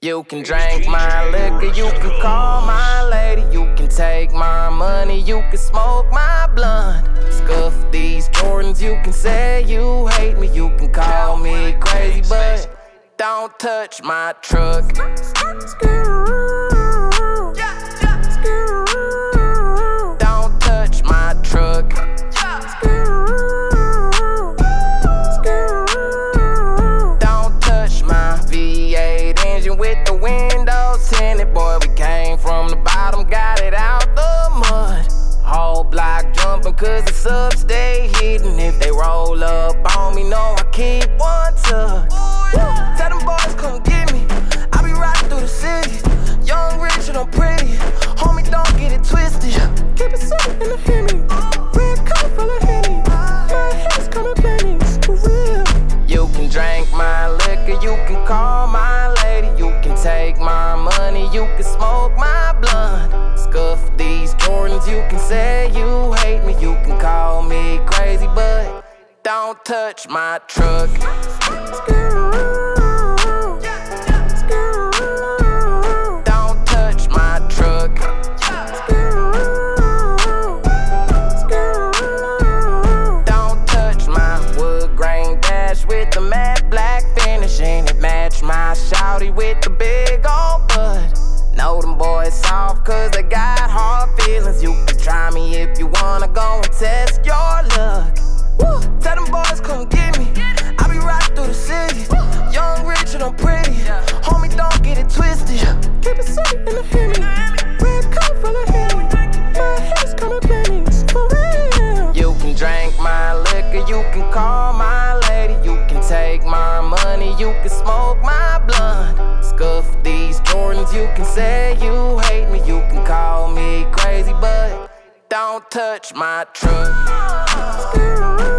You can drink my liquor, you can call my lady, you can take my money, you can smoke my blunt. Scuff these Jordans, you can say you hate me, you can call me crazy, but don't touch my truck. Don't touch my truck. Don't touch my V8 engine with the windows tinted. Boy, we came from the bottom, got it out the mud. Whole block jumping cause the subs stay hidden. If they roll up on me, know I keep one tuck. Tell them boys come get me, I be riding through the city. Young, rich, and I'm pretty, homie, don't get it twisted. Keep it simple in the Hemi, red cup full of Henny. My head's coming plenty, for real. You can drink my liquor, you can call my lady, you can take my money, you can smoke my blunt. Scuff these Jordans, you can say you hate me, you can call me crazy, but don't touch my truck. Don't touch my truck. Don't touch my wood grain dash with the matte black finish, and it match my shawty with the big old butt. Know them boys soft cause they got hard feelings. You can try me if you wanna go and test your luck. Tell them boys come get me, I be riding through the city. Young, rich, and I'm pretty, homie, don't get it twisted. Keep it simple in the Hemi, red cup full of Henny. My head's coming plenty, for real. You can drink my liquor, you can call my lady, you can take my money, you can smoke my blunt. Scuff these Jordans, you can say you hate me, you can call me crazy, but don't touch my truck.